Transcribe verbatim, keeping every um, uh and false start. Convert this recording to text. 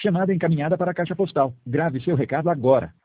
Chamada encaminhada para a caixa postal. Grave seu recado agora.